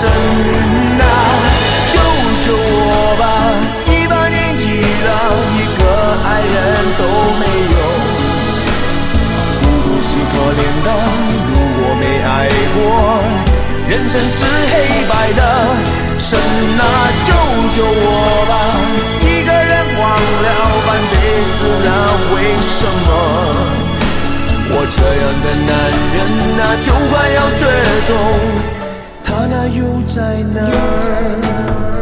神啊，救救我吧！100年纪了，一个爱人都没有，孤独是可怜的，如果没爱过，人生是黑白的。神啊，救救我吧！一个人忘了半辈子了，为什么？我这样的男人啊，就快要绝种，他那又在哪儿？